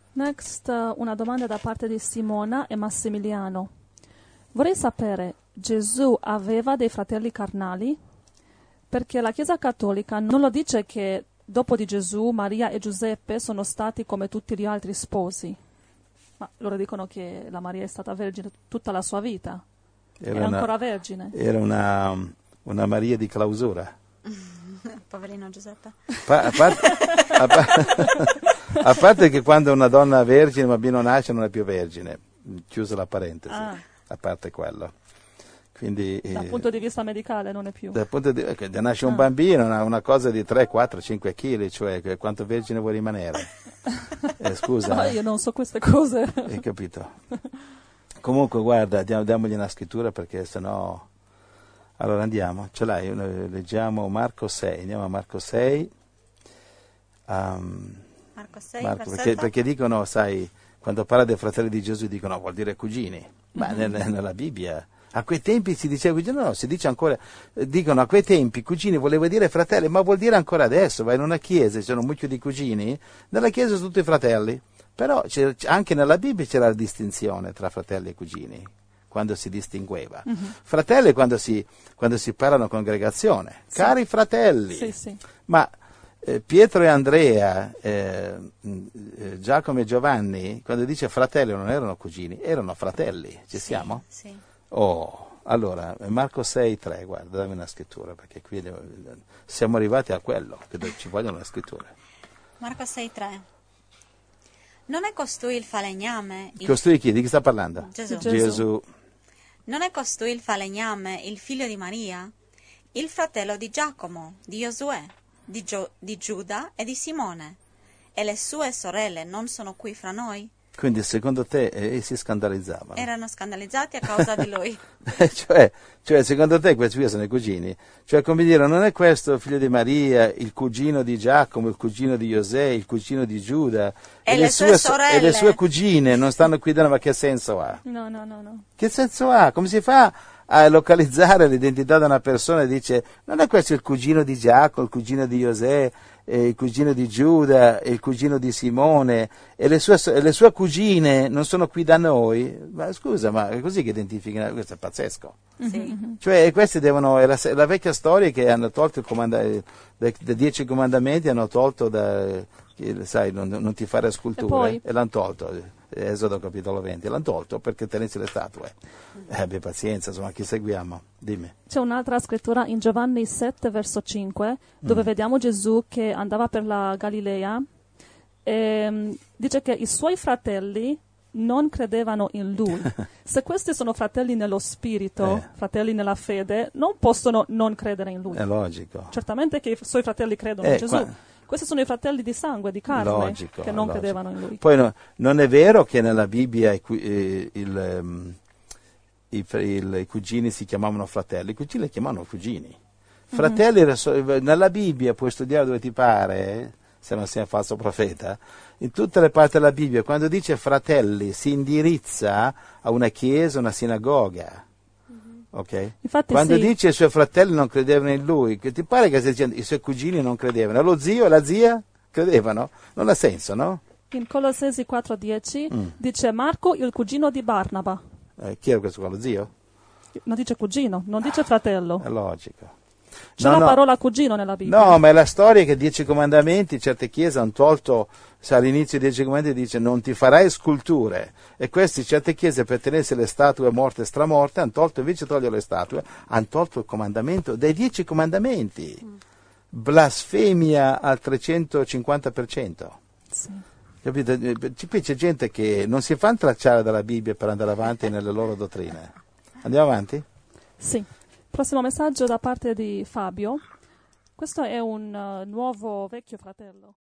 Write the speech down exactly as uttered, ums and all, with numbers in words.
Next, uh, una domanda da parte di Simona e Massimiliano. Vorrei sapere, Gesù aveva dei fratelli carnali? Perché la Chiesa Cattolica non lo dice che dopo di Gesù, Maria e Giuseppe sono stati come tutti gli altri sposi. Ma loro dicono che la Maria è stata vergine tutta la sua vita. Era è una, ancora vergine. Era una, una Maria di clausura. Poverino Giuseppe. Pa- a, parte, a, pa- a parte che quando una donna è vergine, ma bambino nasce, non è più vergine. Chiusa la parentesi. Ah. A parte quello. Quindi, Dal eh, punto di vista medicale non è più. dal punto di che nasce un Ah. bambino, una, una cosa di tre, quattro, cinque chili, cioè che quanto vergine vuoi rimanere? Eh, scusa. No, io non so queste cose. Hai capito? Comunque, guarda, diamo, diamogli una scrittura perché sennò. Allora andiamo, ce l'hai? Noi leggiamo Marco sei, andiamo a Marco sei. Um, Marco sei, Marco, versetto? perché, perché dicono, sai, quando parla dei fratelli di Gesù dicono vuol dire cugini, ma nel- nella Bibbia a quei tempi si diceva cugini, no, no, si dice ancora, eh, dicono a quei tempi cugini voleva dire fratelli, ma vuol dire ancora adesso, vai in una chiesa, ci sono un mucchio di cugini, nella chiesa sono tutti fratelli, però c'è- anche nella Bibbia c'era la distinzione tra fratelli e cugini, quando si distingueva. Mhm. Fratelli quando si, quando si parla in congregazione, Sì. cari fratelli, Sì, sì. ma eh, Pietro e Andrea, eh, mh, eh, Giacomo e Giovanni, quando dice fratelli non erano cugini, erano fratelli, ci Sì, siamo? Sì. Oh, allora, Marco sei, tre, guarda, dammi una scrittura, perché qui devo- siamo arrivati a quello, che ci vogliono le scritture. Marco sei, tre. Non è costui il falegname? Il... Costui chi? Di chi sta parlando? Gesù. Gesù. Gesù. Non è costui il falegname, il figlio di Maria? Il fratello di Giacomo, di Giosuè, di, Gio- di Giuda e di Simone? E le sue sorelle non sono qui fra noi? Quindi secondo te eh, essi scandalizzavano? Erano scandalizzati a causa di lui. cioè, cioè, secondo te questi qui sono i cugini? Cioè, come dire, non è questo il figlio di Maria, il cugino di Giacomo, il cugino di Giuseppe, il cugino di Giuda E le sue so- sorelle. e le sue cugine non stanno qui dentro, ma che senso ha? No, no, no, no. Che senso ha? Come si fa a localizzare l'identità di una persona e dice non è questo il cugino di Giacomo, il cugino di Giuseppe, eh, il cugino di Giuda, il cugino di Simone e le sue, e le sue cugine non sono qui da noi? Ma scusa, ma è così che identificano? Questo è pazzesco. Sì. Cioè questi devono, è la, è la vecchia storia che hanno tolto il comanda, dai, dai dieci comandamenti, hanno tolto da, che, sai, non, non ti fare sculture, E poi? e l'hanno tolto. Esodo capitolo venti, l'hanno tolto perché tenessi le statue. Eh, abbi pazienza, insomma, chi seguiamo? Dimmi. C'è un'altra scrittura in Giovanni sette, verso cinque, dove Mm. vediamo Gesù che andava per la Galilea e mm, dice che i suoi fratelli non credevano in lui. Se questi sono fratelli nello spirito, Eh. fratelli nella fede, non possono non credere in lui. È logico. Certamente che i suoi fratelli credono Eh, in Gesù. qua- Questi sono i fratelli di sangue, di carne, Logico, che non logico. credevano in lui. Poi no, non è vero che nella Bibbia i, cu- eh, il, ehm, i, fr- il- i cugini si chiamavano fratelli, i cugini li chiamavano cugini. Fratelli, era so- nella Bibbia puoi studiare dove ti pare, eh, se non sei un falso profeta, in tutte le parti della Bibbia, quando dice fratelli si indirizza a una chiesa, una sinagoga. Ok? Infatti Quando sì. dice i suoi fratelli non credevano in lui, che ti pare che stia dicendo i suoi cugini non credevano, e lo zio e la zia credevano? Non ha senso, no? In Colossesi quattro dieci Mm. dice Marco, il cugino di Barnaba. Eh, chi era questo qua, lo zio? Non dice cugino, non dice fratello. È logico. C'è No, la no. parola cugino nella Bibbia. No, ma è la storia che dieci comandamenti, certe chiese hanno tolto, sa, all'inizio dei dieci comandamenti dice non ti farai sculture, e questi certe chiese per tenersi le statue morte e stramorte hanno tolto, invece di togliere le statue, hanno tolto il comandamento dei dieci comandamenti. Blasfemia al trecentocinquanta per cento. Sì. Capite? Eh, Qui c'è gente che non si fa intracciare dalla Bibbia per andare avanti nelle loro dottrine. Andiamo avanti? Sì. Prossimo messaggio da parte di Fabio. Questo è un uh, nuovo vecchio fratello.